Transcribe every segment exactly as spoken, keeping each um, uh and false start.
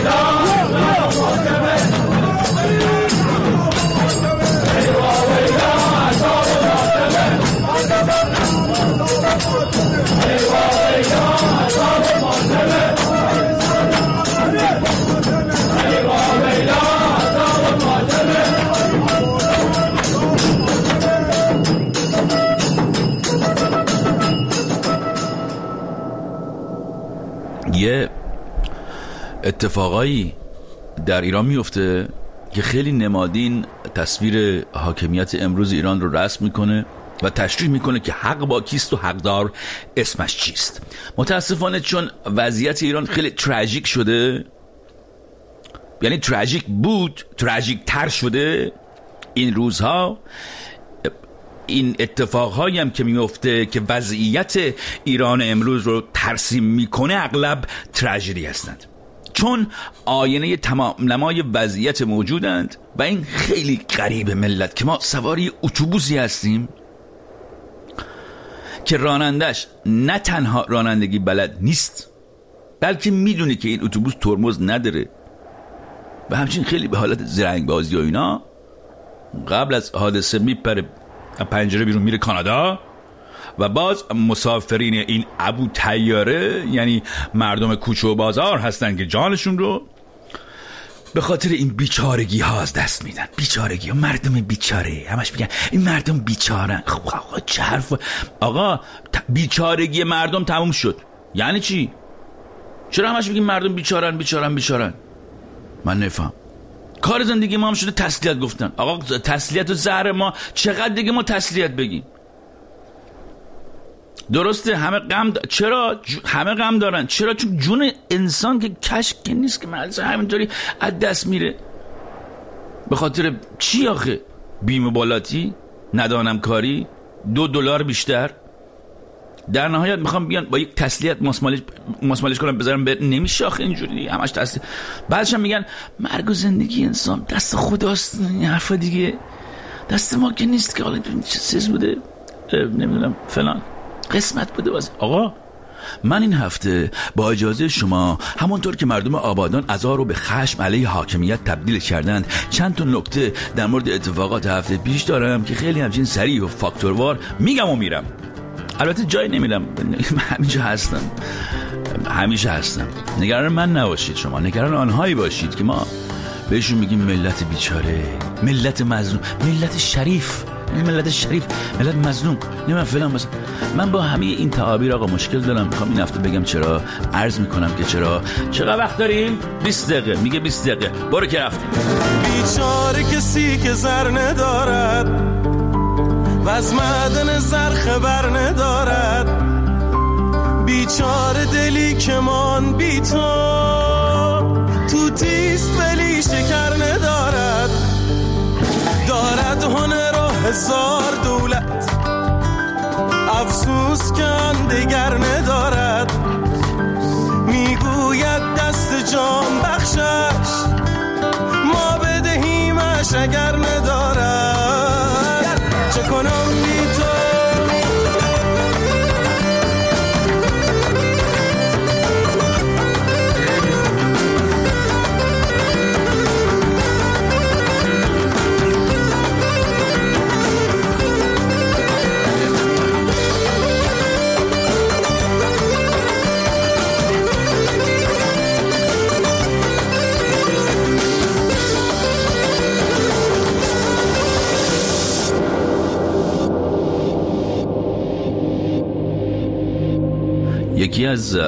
یه اتفاقایی در ایران میفته که خیلی نمادین تصویر حاکمیت امروز ایران رو رسم میکنه و تشریح میکنه که حق با کیست و حقدار اسمش چیست. متاسفانه چون وضعیت ایران خیلی تراژیک شده، یعنی تراژیک بود تراژیک تر شده این روزها، این اتفاقهایی هم که میفته که وضعیت ایران امروز رو ترسیم میکنه اغلب تراژدی هستند، چون آینه تمام نمای وضعیت موجودند. و این خیلی غریبه ملت که ما سواری اتوبوسی هستیم که رانندش نه تنها رانندگی بلد نیست، بلکه میدونه که این اتوبوس ترمز نداره و همچنین خیلی به حالت زرنگ بازی و اینا قبل از حادثه میپره پنجره بیرون میره کانادا و باز مسافرین این ابو طیاره یعنی مردم کوچه و بازار هستن که جانشون رو به خاطر این بیچارگی ها از دست میدن. بیچارگی ها، مردم بیچاره، همش میگن این مردم بیچارن. خب آقا چه حرف؟ آقا بیچارگی مردم تموم شد یعنی چی؟ چرا همش میگیم مردم بیچارن بیچارن بیچارن؟ من نفهم. کار زندگی ما هم شده تسلیت گفتن. آقا تسلیت و زهر ما چقدر دیگه ما تسلیت بگیم؟ درسته همه غم د... چرا همه غم دارن؟ چرا؟ چون جون انسان که کشک نیست که مالش همینطوری از دست میره. به خاطر چی آخه؟ بیمه بالاتی، ندانم کاری، دو دلار بیشتر. در نهایت میخوام بیان با یک تسلیت ماسمالش ماسمالش کنم بذارم به نمیشه آخه اینجوری همش تسلیت. بعدش هم میگن مرگ و زندگی انسان دست خداست. این حرفا دیگه دست ما که نیست که حالا چه چیز بوده نمیدونم فلان قسمت بوده باز. آقا من این هفته با اجازه شما همونطور که مردم آبادان عزا رو به خشم علیه حاکمیت تبدیل کردند چند تا نکته در مورد اتفاقات هفته پیش دارم که خیلی همچین سریع و فاکتوروار میگم و میرم. البته جایی نمیرم، همیشه هستم همیشه هستم. نگران من نباشید، شما نگران آنهایی باشید که ما بهشون میگیم ملت بیچاره، ملت مظلوم، ملت شریف، ملت شریف، ملت مظلوم، نمیدونم فلان. مثلا من با همه این تعابیر آقا مشکل دارم. میخوام این هفته بگم چرا، عرض میکنم که چرا. چقدر وقت داریم؟ بیست دقیقه. میگه بیست دقیقه. برو که رفتیم. بیچاره کسی که زر ندارد و از معدن زر خبر ندارد، بیچاره دلی که من بی تو تو تیست ولی شکر ندارد، دارد هنر و هزار دولت افسوس که آن دگر ندارد، میگوید دست جان بخشش ما بدهیمش اگر ندارد، چه کنم بی تو. یکی از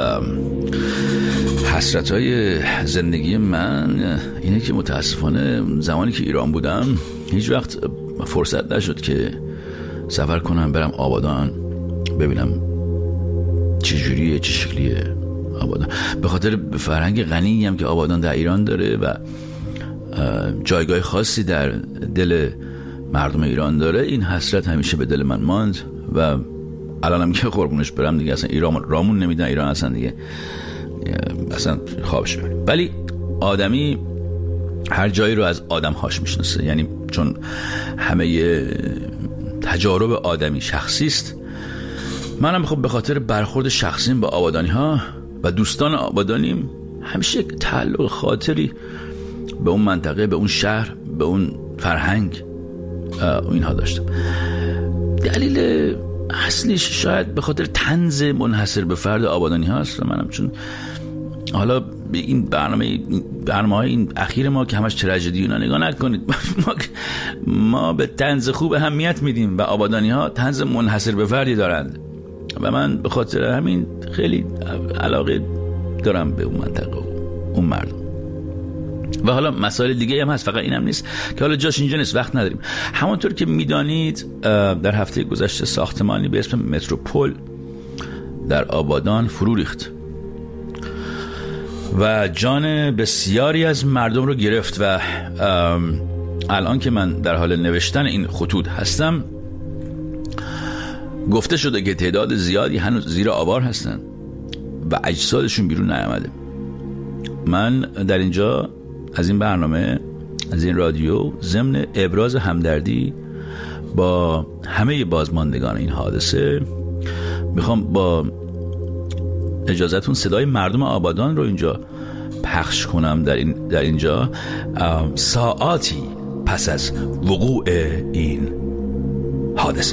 حسرت‌های زندگی من اینه که متاسفانه زمانی که ایران بودم هیچ وقت فرصت نشد که سفر کنم برم آبادان ببینم چه جوریه، چه شکلیه آبادان. به خاطر فرهنگ غنی هم که آبادان در ایران داره و جایگاه خاصی در دل مردم ایران داره، این حسرت همیشه به دل من ماند و الانم که قربونش برم دیگه اصلا ایران رامون نمیدن. ایران اصلا دیگه اصلا خوابش میبره. ولی آدمی هر جایی رو از آدم هاش میشناسه، یعنی چون همه تجارب آدمی شخصی است. منم خب به خاطر برخورد شخصیم با آبادانی ها و دوستان آبادانیم همیشه یک تعلق خاطری به اون منطقه، به اون شهر، به اون فرهنگ اینها داشتم. دلیل اصلیش شاید به خاطر طنز منحصر به فرد آبادانی هاست. منم چون حالا این برنامه برنامه های این اخیر ما که همش تراژدی اینا نگاه نکنید، ما ما به طنز خوب اهمیت میدیم و آبادانی ها طنز منحصر به فردی دارند و من به خاطر همین خیلی علاقه دارم به اون منطقه و اون مردم. و حالا مسائل دیگه هم هست، فقط اینم نیست که حالا جاش اینجا نیست، وقت نداریم. همونطور که میدانید در هفته گذشته ساختمانی به اسم متروپول در آبادان فرو ریخت و جان بسیاری از مردم رو گرفت و الان که من در حال نوشتن این خطوط هستم گفته شده که تعداد زیادی هنوز زیر آوار هستن و اجسادشون بیرون نیامده. من در اینجا از این برنامه، از این رادیو، ضمن ابراز همدردی با همه بازماندگان این حادثه میخوام با اجازهتون صدای مردم آبادان رو اینجا پخش کنم در این در اینجا ساعاتی پس از وقوع این حادثه.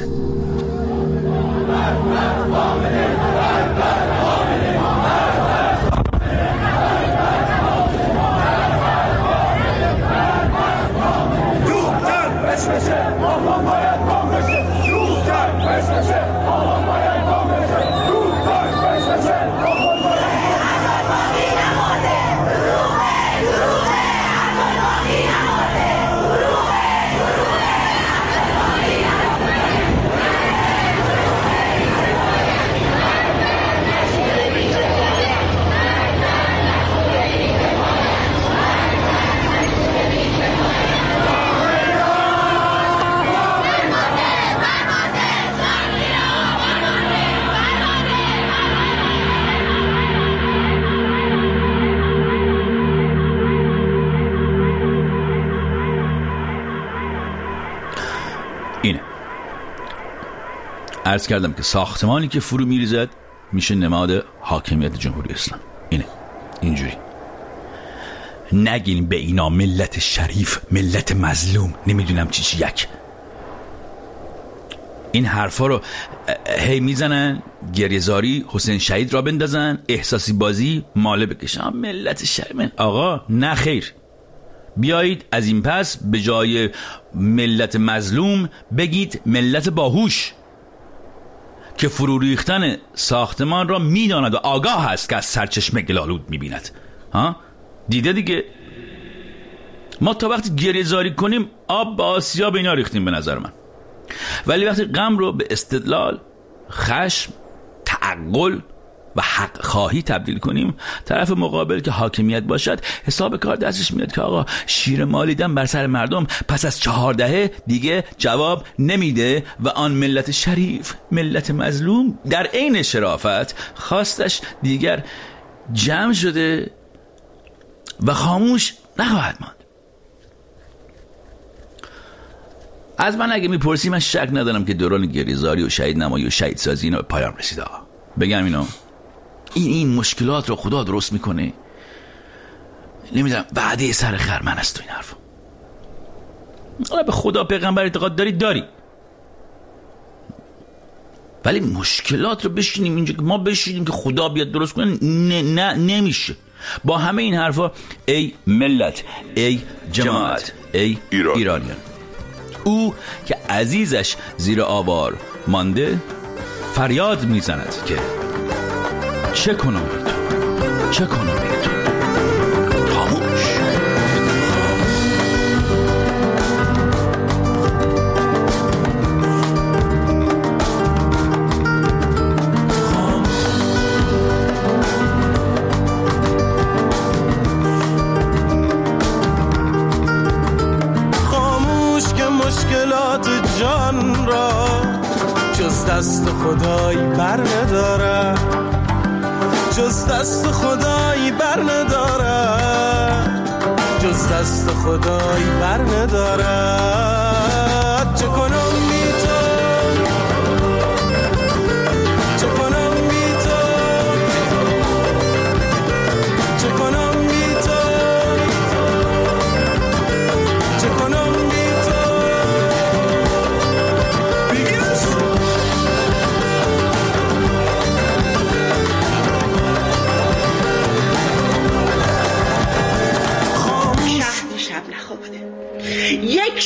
اینه عرض کردم که ساختمانی که فرو میریزد میشه نماد حاکمیت جمهوری اسلام. اینه اینجوری نگین به اینا ملت شریف، ملت مظلوم، نمیدونم چی چی یک. این حرفا رو هی میزنن گریه‌زاری حسین شهید را بندازن، احساسی بازی ماله بکشن. ملت شریف آقا نه خیر، بیایید از این پس به جای ملت مظلوم بگید ملت باهوش که فرو ریختن ساختمان را میداند و آگاه است که از سرچشمه گلالود میبیند. ها دیده دیگه، ما تا وقتی گریه زاری کنیم آب به آسیا به اینا ریختیم به نظر من، ولی وقتی غم رو به استدلال، خشم، تعقل و حق خواهی تبدیل کنیم، طرف مقابل که حاکمیت باشد حساب کار دستش میاد که آقا شیر مالیدن بر سر مردم پس از چهار دهه دیگه جواب نمیده و آن ملت شریف، ملت مظلوم در عین شرافت خواستش دیگر جمع شده و خاموش نخواهد ماند. از من اگه میپرسی من شک ندارم که دوران گریزاری و شهید نمایی و شهید سازی اینا به پایان رسیده. بگم اینو این این مشکلات رو خدا درست میکنه. نمیدونم وعده سر خر من است تو این حرف. حالا به خدا پیغمبر اعتقاد داری داری، ولی مشکلات رو بشینیم اینجا که ما بشینیم که خدا بیاد درست کنه نه نه نمیشه. با همه این حرفا ای ملت، ای جماعت، ای ایران. ایرانیان، او که عزیزش زیر آوار مانده فریاد میزند که چه کنم بی تو، چه کنم بی تو. خاموش. خاموش که مشکلات جان را جز دست خدایی بر نداره، جز دست خدایی بر نداره، جز دست خدایی بر نداره. چه کنم بی تو، چه کنم بی تو، چه کنم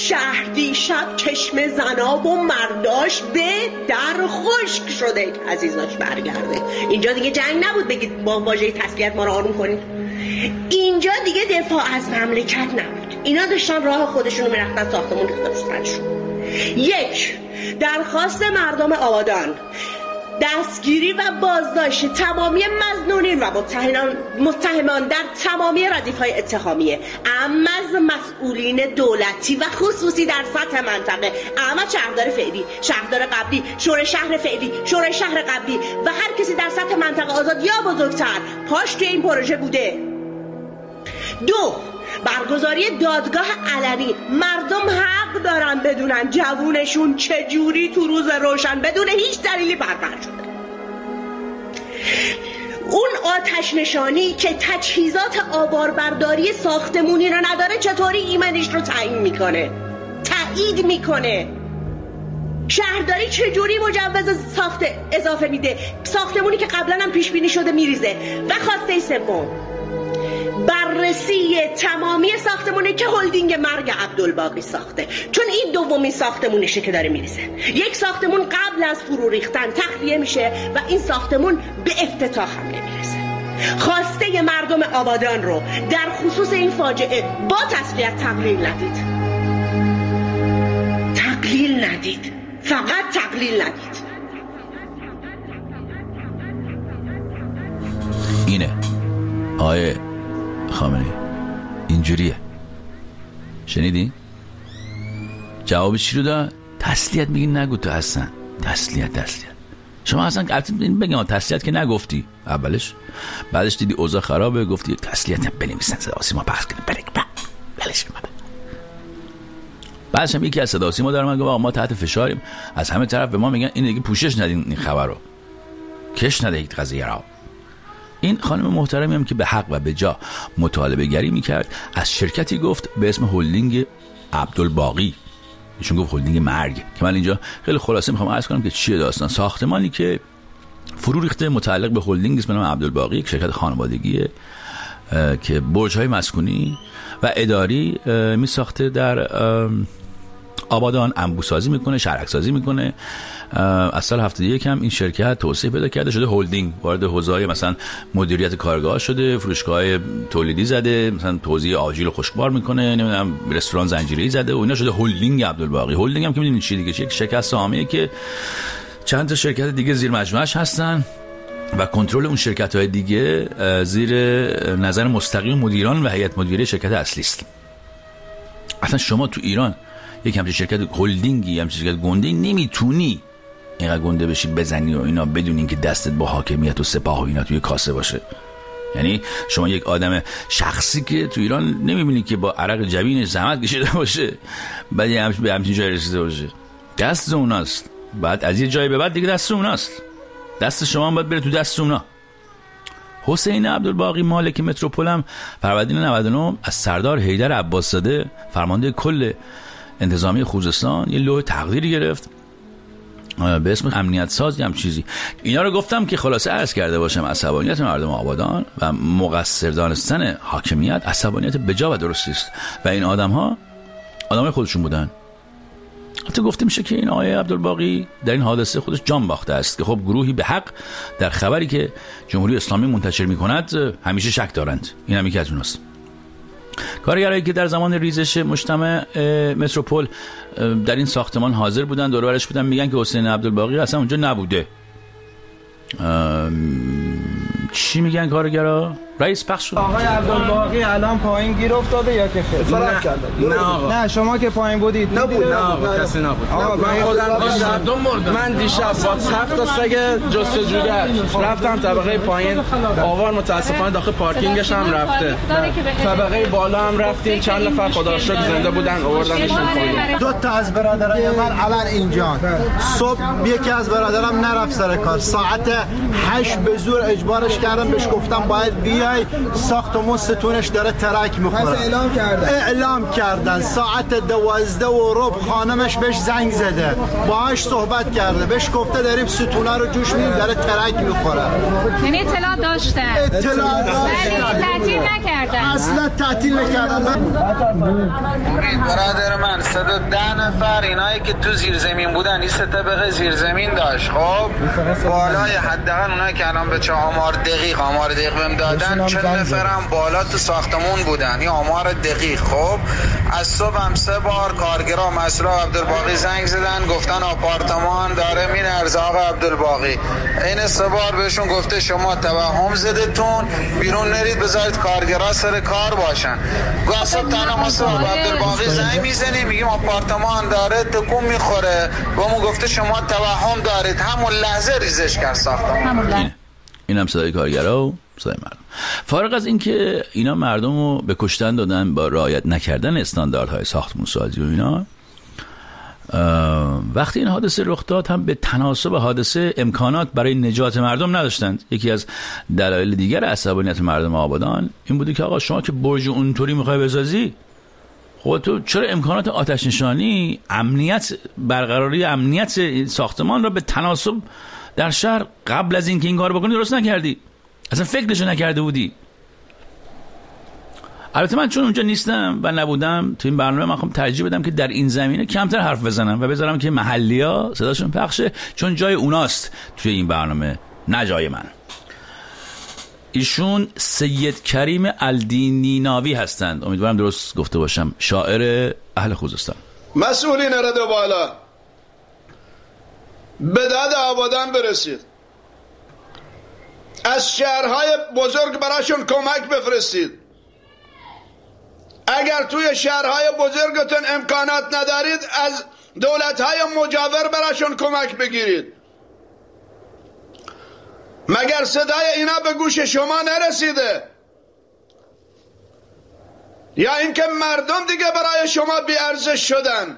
شهر دیشب چشم زناب و مرداش به در خشک شده که عزیزاش برگرده. اینجا دیگه جنگ نبود بگید با واژه تسلیت ما رو آروم کنید. اینجا دیگه دفاع از مملکت نبود. اینا داشتن راه خودشونو میرفتن ساختمون ریخته سرشون. یک، درخواست مردم آبادان دستگیری و بازداشت تمامی مظنونین و متهمان در تمامی ردیف‌های اتهامیه، اما از مسئولین دولتی و خصوصی در سطح منطقه، اما شهردار فعلی، شهردار قبلی، شورای شهر فعلی، شورای شهر قبلی و هر کسی در سطح منطقه آزاد یا بزرگتر پاش توی این پروژه بوده. دو، برگزاری دادگاه علنی. مردم حق دارن بدونن جوونشون چجوری تو روز روشن بدون هیچ دلیلی بربر شده. اون آتش نشانی که تجهیزات آواربرداری ساختمونی رو نداره چطوری ایمنش رو تعیین میکنه، تایید میکنه؟ شهرداری چجوری مجوز ساخت اضافه میده؟ ساختمونی که قبلا هم پیش بینی شده میریزه. و خواسته سوم، بررسی تمامی ساختمونی که هلدینگ مرگ عبدالباقی ساخته، چون این دومین ساختمونشه که داره میریزه. یک ساختمون قبل از فرو ریختن تخلیه میشه و این ساختمون به افتتاح هم نمیرسه. خواسته مردم آبادان رو در خصوص این فاجعه با تسلیت تقلیل ندید، تقلیل ندید، فقط تقلیل ندید. اینه آیه خامنه‌ای، اینجوریه. شنیدی؟ جواب چی رو داد؟ تسلیت میگی نگو تو اصلا. تسلیت تسلیت شما اصلا بگم تسلیت که نگفتی اولش، بعدش دیدی اوضاع خرابه گفتی تسلیت بنویسن صدا سیما پخش کنیم بلک بلش کنیم. بعدش هم یکی از صدا سیما داره میگه آقا ما تحت فشاریم، از همه طرف به ما میگن این دیگه پوشش ندین این خبر رو، کش ندهید قضیه رو. این خانم محترمی هم که به حق و به جا مطالبه گری میکرد از شرکتی گفت به اسم هلدینگ عبدالباقی، ایشون گفت هلدینگ مرگ، که من اینجا خیلی خلاصه میخوام عرض کنم که چیه داستان. ساختمانی که فرو ریخته متعلق به هلدینگ است به نام عبدالباقی، یک شرکت خانوادگیه که برج‌های مسکونی و اداری میساخته در آبادان، انبوسازی میکنه، شهرک‌سازی میکنه. از سال هفتاد و یک هم این شرکت توسعه پیدا کرده شده هلدینگ، وارد حوزه‌های مثلا مدیریت کارگاه شده، فروشگاه تولیدی زده، مثلا توزیع آجیل و خشکبار میکنه، نمیدونم رستوران زنجیره‌ای زده و اینا شده هلدینگ عبدالباقی. هلدینگ هم که میدونید چی دیگه، یک شرکت سهامیه که چند تا شرکت دیگه زیر مجموعش هستن و کنترل اون شرکت‌های دیگه زیر نظر مستقیم مدیران و هیئت مدیره شرکت اصلی است. اصلا شما تو ایران یک همچین شرکت هلدینگی، همچین شرکت گنده نمیتونی اینقدر گنده بشی بزنی و اینا بدون اینکه دستت با حاکمیت و سپاه و اینا توی کاسه باشه. یعنی شما یک آدم شخصی که تو ایران نمیبینی که با عرق جبینش زحمت کشیده باشه بعد یه همچین به همچین جای رسیده باشه، دست اوناست. بعد از یه جایی به بعد دیگه دست اوناست، دست شما هم باید بره تو دست اونا. حسین عبدالباقی مالک متروپول هم فروردین نود و نه از سردار حیدر عباسزاده فرمانده کل انتظامی خوزستان یه لوح تقدیری گرفت به اسم امنیت ساز هم چیزی. اینا رو گفتم که خلاصه عرض کرده باشم عصبانیت مردم آبادان و مقصر دانستن حاکمیت عصبانیت بجا و درستی است و این آدم ها آدمای خودشون بودن. حتی گفته میشه که این آقای عبدالباقی در این حادثه خودش جان باخته است که خب گروهی به حق در خبری که جمهوری اسلامی منتشر میکند همیشه شک دارند. این هم یکی از اوناست. کارگرایی که در زمان ریزش مجتمع متروپول در این ساختمان حاضر بودن دور و برش بودن میگن که حسین عبدالباقی اصلا اونجا نبوده. چی میگن کارگرا؟ رئیس پخش شد. آقای عبدالباقی الان پایین گیر افتاده یا که خیر؟ فرار کرده. نه آقا. نه شما که پایین بودید نبود. نه آقا کسی نبود. آقا من خودم من دیشب با هفت تا سگ جستجوگر رفتم طبقه پایین، آوار متاسفانه داخل پارکینگش هم رفته. طبقه بالا هم رفتیم، چند نفر خدا رو شکر زنده بودن آوردنشون پایین. دو تا از برادرای من الان اینجا. صبح یکی از برادرام نرفت سر کار، ساعت هشت به زور اجبارش کردم، بهش گفتم باید بیا ستونای ساختمون ستونش داره ترک میخوره. اعلام کردن اعلام کردن ساعت دوازده و ربع خانمش بهش زنگ زده، باهاش صحبت کرده، بهش گفته داریم ستونا رو جوش میدیم داره ترک میخوره. یعنی اطلاع داشتن؟ اطلاع داشتن. تعطیل نکردن؟ اصلا تعطیل نکردن. برادر من صد و ده نفر اینایی که تو زیرزمین بودن، این سه طبقه زیرزمین داشت. خب بالای حداقل اونایی که الان به چه آمار دقیق آمار دقیق بهم دادن چند نفرم بالا تو ساختمون بودن، این آمار دقیق. خب از صبح هم سه بار کارگرا مسئول عبدالباقی زنگ زدن گفتن آپارتمان داره می‌لرزه آقا عبدالباقی. این سه بار بهشون گفته شما توهم زدتون بیرون نرید بذارید کارگرا سر کار باشن. گفتم تنها ما صبح عبدالباقی زنگ میزنیم میگیم آپارتمان داره تکون میخوره، بهمون گفته شما توهم دارید، همون لحظه ریزش کرد ساختمان. این هم صدای کارگرا و صدای مردم. فارغ از اینکه اینا مردم رو به کشتن دادن با رعایت نکردن استانداردهای ساختمون سازی و اینا، وقتی این حادثه رخ داد هم به تناسب حادثه امکانات برای نجات مردم نداشتند. یکی از دلایل دیگر عصبانیت مردم آبادان این بوده که آقا شما که برج اونطوری میخوای بسازی، خب تو چرا امکانات آتش نشانی، امنیت، برقراری امنیت ساختمان را به تناسب در شهر قبل از اینکه این کار بکنی درست نکردی؟ اصلا فکرشو نکرده بودی. البته من چون اونجا نیستم و نبودم تو این برنامه، من خواهم ترجیح بدم که در این زمینه کمتر حرف بزنم و بذارم که محلی‌ها صداشون پخشه، چون جای اوناست توی این برنامه نه جای من. ایشون سید کریم الدینی ناوی هستند، امیدوارم درست گفته باشم، شاعر اهل خوزستان. مسئولین رد بالا به داد آبادان برسید، از شهرهای بزرگ براشون کمک بفرستید. اگر توی شهرهای بزرگتون امکانات ندارید از دولتهای مجاور براشون کمک بگیرید. مگر صدای اینا به گوش شما نرسیده؟ یا اینکه مردم دیگه برای شما بی ارزش شدن؟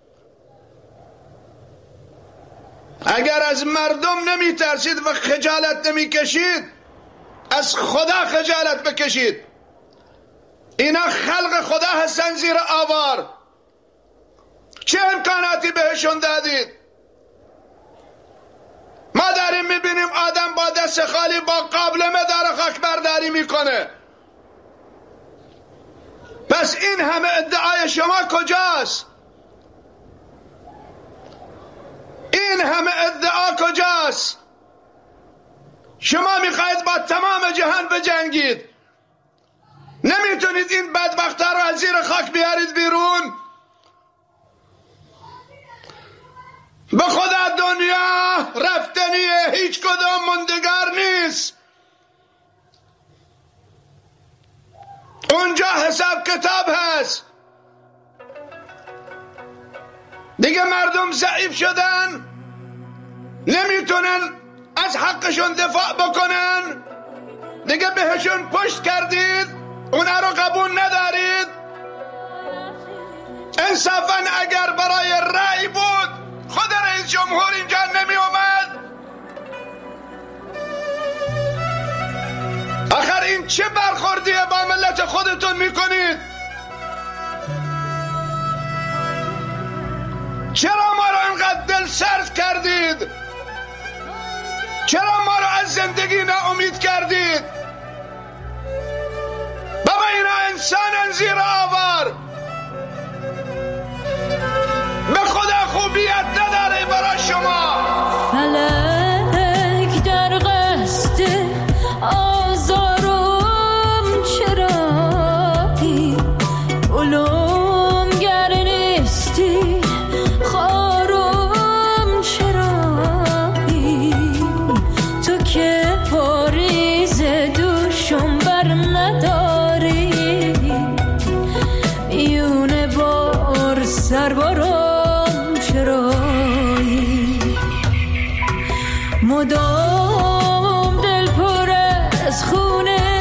اگر از مردم نمی ترسید و خجالت نمی کشید، از خدا خجالت بکشید. اینا خلق خدا هستن زیر آوار، چه امکاناتی بهشون دادید؟ ما داریم میبینیم آدم با دست خالی با قابلمه داره خاک برداری میکنه. پس این همه ادعای شما کجاست؟ این همه ادعا کجاست؟ شما میخواید با تمام جهان بجنگید، نمیتونید این بدبخت‌ها رو از زیر خاک بیارید بیرون؟ به خدا دنیا رفتنیه، هیچ کدام موندگار نیست. اونجا حساب کتاب هست. دیگه مردم ضعیف شدن، نمیتونن از حقشون دفاع بکنن، دیگه بهشون پشت کردید، اونا رو قبول ندارید. انصافاً اگر برای رأی بود خود رئیس جمهور اینجا نمی اومد. آخر این چه برخوردیه با ملت خودتون میکنید؟ چرا ما رو انقدر دل سرد کردید؟ چرا ما رو از زندگی ناامید کردید؟ بابا اینا انسانن زیر آوار، به خدا خوبیت نداره برای شما. فلک در قصد آزارم چرایی، علوم گر نیستی خارم چرایی، تو که پاریز دوشم بر نداری، یونه بار سر بارم چرایی، مدام دل پر از خونه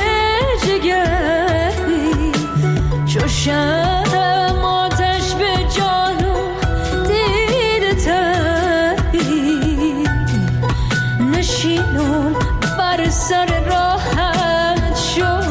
جگری، چو شم آتش به جانو دیده تری، نشینم بر سر راحت شد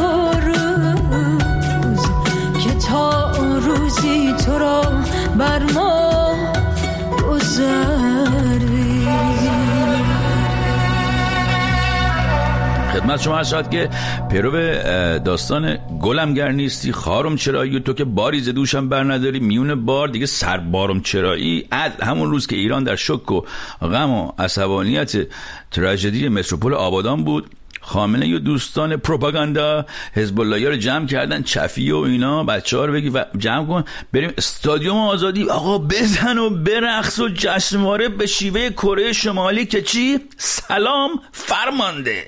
خدمت شما هست که پیرو داستان گلم گر نیستی خارم چرایی تو که باری ز دوشم بر نداری میون بار دیگه سر بارم چرایی. همون روز که ایران در شک و غم و عصبانیت تراژدی متروپول آبادان بود، خامنه و دوستان پروپاگاندا حزب الله‌ها رو جمع کردن، چفی و اینا بچه‌ها رو بگی و جمع کن بریم استادیوم آزادی، آقا بزن و برقص و جشنواره به شیوه کره شمالی که چی؟ سلام فرمانده.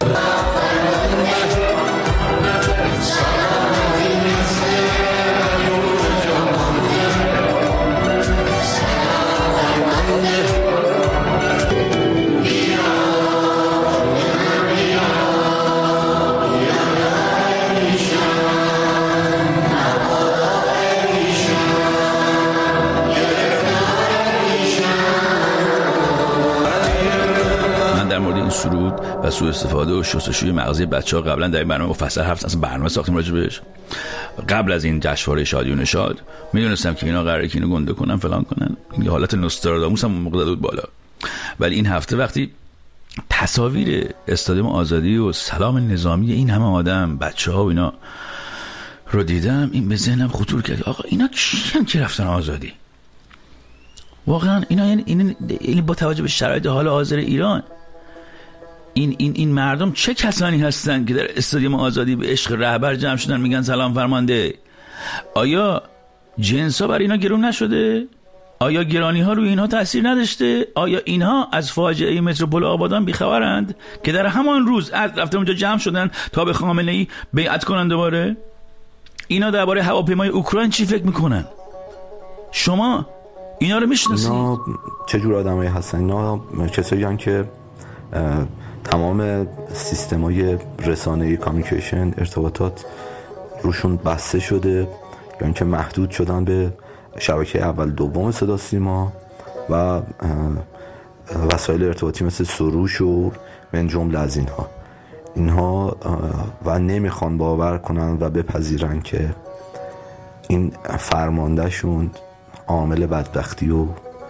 سرود و سوء استفاده و شستشوی مغزی بچه‌ها قبلا در این برنامه مفصل حرف اصلا برنامه ساختیم راجع بهش. قبل از این جشنواره شادی و نشاط میدونستم که اینا قراره که اینو گنده کنن فلان کنن، یه حالت نوستراداموس هم موقع داد بالا. ولی این هفته وقتی تصاویر استادیوم آزادی و سلام نظامی این همه آدم بچه‌ها و اینا رو دیدم، این به ذهنم خطور کرد آقا اینا کیان که رفتن آزادی؟ واقعا اینا این, این, این با توجه به شرایط حال حاضر ایران این این این مردم چه کسانی هستن که در استادیوم آزادی به عشق رهبر جمع شدن میگن سلام فرمانده؟ آیا جنسا بر اینا گرون نشده؟ آیا گرانی ها روی اینها تاثیر نداشته؟ آیا اینها از فاجعه متروپول آبادان بیخبرند که در همان روز از رفتن اونجا جمع شدن تا به خامنه ای بیعت کنن دوباره؟ اینا درباره هواپیمای اوکراین چی فکر میکنن؟ شما اینا رو میشناسید؟ اینا چه جور آدمایی هستن؟ اینا کسایی هستن که تمام سیستم‌های رسانه‌ای کامیونیکیشن ارتباطات روشون بسته شده یا اینکه محدود شدن به شبکه اول دوم صدا سیما و وسایل ارتباطی مثل سروش و من جمله از اینها اینها و نمیخوان باور کنن و بپذیرن که این فرماندهشون عامل بدبختی و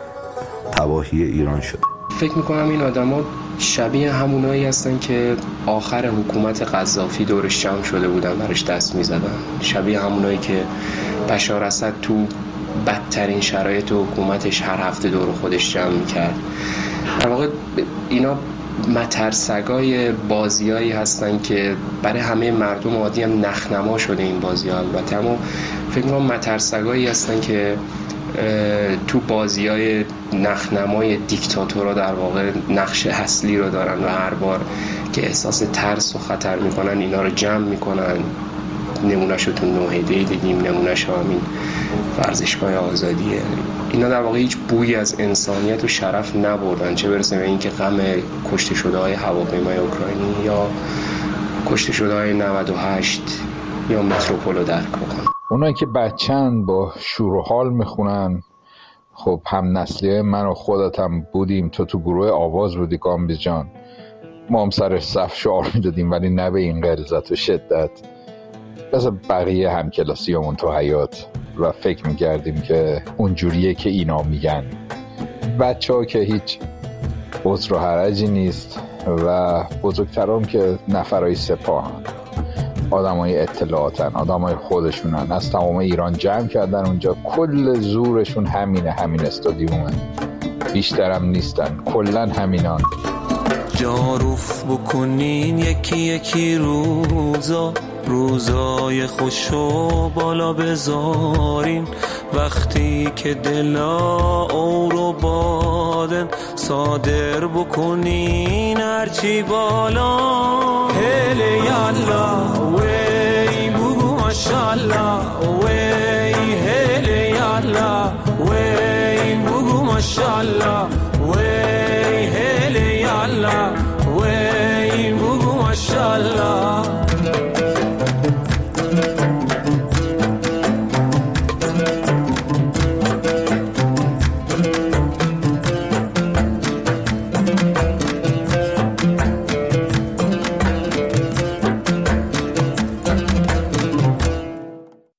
تباهی ایران شده. فکر میکنم این آدما شبیه همونایی هستن که آخر حکومت قذافی دورش جمع شده بودن براش دست میزدن، شبیه همونایی که بشار اسد تو بدترین شرایط حکومتش هر هفته دور خودش جمع میکرد. در واقع اینا مترسگای بازیایی هستن که برای همه مردم عادی هم نخنما شده این بازی ها البته، اما فکر میکنم مترسگایی هستن که تو بازی‌های نخنمای دیکتاتورها در واقع نقش اصلی رو دارن و هر بار که احساس ترس و خطر میکنن اینا رو جمع میکنن. نمونه‌ش رو تو نوهیده دیدیم، نمونه‌ش همین ورزشگاه آزادیه. اینا در واقع هیچ بویی از انسانیت و شرف نبردن، چه برسه به اینکه غم کشته شده‌های هواپیمای اوکراینی یا کشته شده‌های نود و هشت یا متروپول رو درک بکنن. اونایی که بچن با شور و حال میخونن، خب هم نسلی من و خودت هم بودیم، تو تو گروه آواز بودی کامبیز جان، ما هم سر صف شعار میدادیم ولی نه به این غلظت و شدت. مثل بقیه هم کلاسی همون تو حیات و فکر میکردیم که اونجوریه که اینا میگن. بچه ها که هیچ عذر و حرجی نیست و بزرگترام که نفرای سپاه، آدم های اطلاعاتن، آدم های خودشونن، از تمام ایران جمع کردن اونجا. کل زورشون همینه، همین استادیومه، بیشترم نیستن، کلن همینان. جاروف بکنین یکی یکی روزا، روزای خوشو بالا بذارین، وقتی که دلا اورو بادن صادر بکنین هرچی بالا. هلی یالا وی بگو ماشالله